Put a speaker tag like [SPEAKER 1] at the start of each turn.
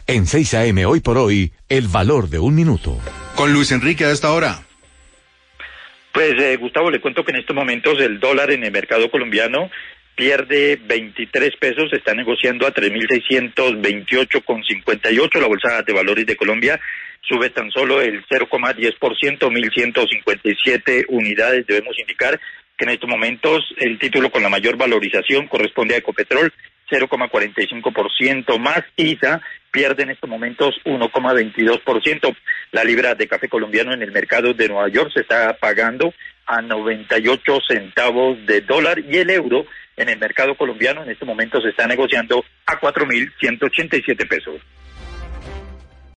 [SPEAKER 1] En 6 AM Hoy por Hoy, el valor de un minuto.
[SPEAKER 2] Con Luis Enrique a esta hora.
[SPEAKER 3] Pues Gustavo, le cuento que en estos momentos el dólar en el mercado colombiano pierde 23 pesos, se está negociando a 3.628,58. La Bolsa de Valores de Colombia sube tan solo el 0,10%, 1.157 unidades. Debemos indicar que en estos momentos el título con la mayor valorización corresponde a Ecopetrol, 0,45% más. ISA pierde en estos momentos 1,22%. La libra de café colombiano en el mercado de Nueva York se está pagando a 98 centavos de dólar, y el euro en el mercado colombiano en este momento se está negociando a 4.187 pesos.